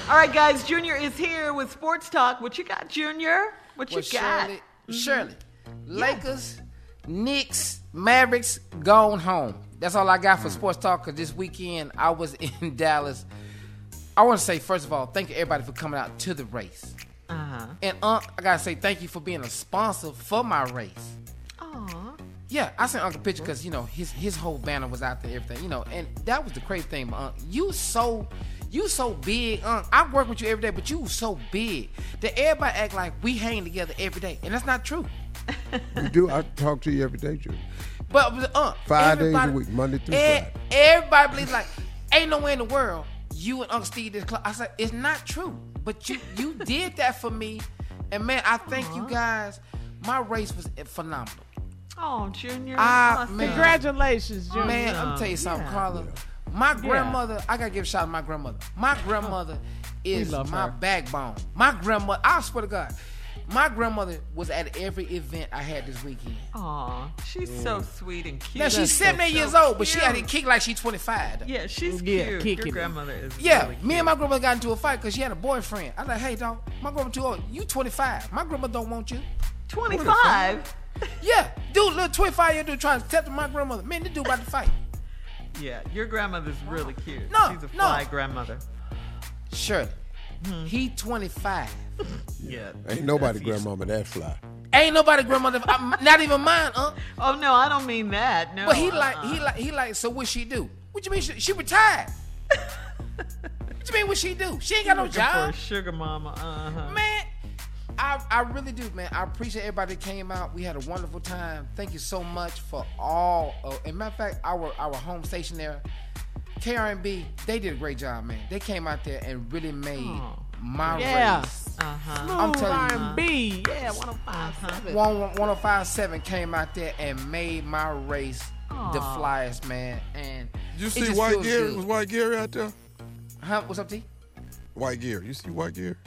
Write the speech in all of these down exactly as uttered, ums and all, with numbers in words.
All right, guys, Junior is here with Sports Talk. What you got, Junior? What you well, got? Shirley, mm-hmm. Shirley, Lakers, Knicks, Mavericks, gone home. That's all I got for Sports Talk, because this weekend I was in Dallas. I want to say, first of all, thank you everybody for coming out to the race. Uh-huh. And uh, I got to say thank you for being a sponsor for my race. Aw. Yeah, I sent Uncle a picture because, you know, his his whole banner was out there, everything, you know, and that was the crazy thing, Unc. You so, you so big, Unc. I work with you every day, but you so big that everybody act like we hang together every day, and that's not true. You do. I talk to you every day, Junior. But, Unc, Five days a week, Monday through e- Friday. Everybody believes like, ain't no way in the world you and Uncle Steve did. I said, it's not true, but you you did that for me, and man, I thank Aww. you guys. My race was phenomenal. Oh, Junior. I, awesome. man, Congratulations, Junior. Man, I'm gonna tell you something, Yeah. Carla. My grandmother, I gotta give a shout out to my grandmother. My grandmother is love my her. backbone. My grandmother, I swear to God, my grandmother was at every event I had this weekend. Aw, she's so sweet and cute. Now she's so, seventy years so old, but she had to cute. kick like she's twenty-five. though. Yeah, she's Yeah, cute. kicking Your it. grandmother is Yeah, really me cute. and my grandmother got into a fight because she had a boyfriend. I was like, hey, dog, my grandma too old. You twenty-five. My grandma don't want you. twenty-five? Yeah, dude, little twenty-five year dude trying to tell my grandmother. Man, this dude about to fight. Yeah, your grandmother's really cute. No, She's a no. fly grandmother. Shirley, he twenty-five. Yeah. Ain't nobody grandmama that fly. Ain't nobody grandmother, uh, not even mine, huh? Oh, no, I don't mean that. No. But he like, uh-uh. he like, he like. So what she do? What you mean? She, she retired? What you mean? What she do? She ain't got no Looking for a job, sugar mama. Uh-huh. man. I, I really do, man. I appreciate everybody that came out. We had a wonderful time. Thank you so much for all. Uh, and matter of fact, our our home station there, K R M B, they did a great job, man. They came out there and really made Oh. my Yeah. race. Uh-huh. I'm telling you. R and B. Yeah, one oh five seven. One one oh five seven came out there and made my race the Aw. flyest, man. And Did you it see just White feels Gary? good. Was White Gary out there? Huh? What's up, T? White Gary. You see White Gary?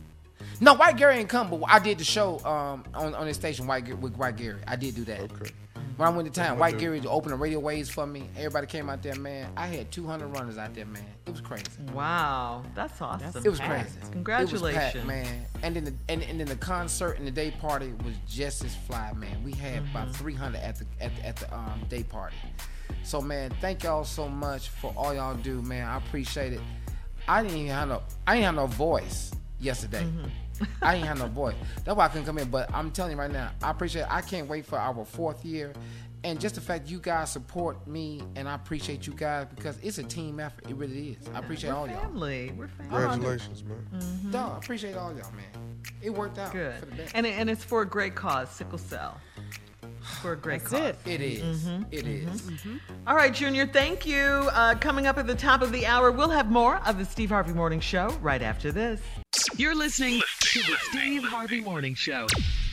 No, White Gary ain't come, but I did the show um, on on this station White Gar- with White Gary. I did do that. Okay. When I went to town, I White do. Gary opened the radio waves for me. Everybody came out there, man. I had two hundred runners out there, man. It was crazy. Wow, that's awesome. It was Packed. crazy. Congratulations. It was packed, man. And then the and, and then the concert and the day party was just as fly, man. We had Mm-hmm. about three hundred at the at the, at the um, day party. So man, thank y'all so much for all y'all do, man. I appreciate it. I didn't even have no I didn't have no voice yesterday. Mm-hmm. I ain't have no voice. That's why I couldn't come in. But I'm telling you right now, I appreciate it. I can't wait for our fourth year. And just the fact you guys support me, and I appreciate you guys because it's a team effort. It really is. I appreciate We're all y'all. family. We're family. Congratulations, man. Dog, I appreciate all y'all, man. It worked out Good. for the best. And, it- and it's for a great cause, sickle cell. For a great That's cause. it. It is. It is. All right, Junior, thank you. Uh, coming up at the top of the hour, we'll have more of the Steve Harvey Morning Show right after this. You're listening to the Steve Harvey Morning Show.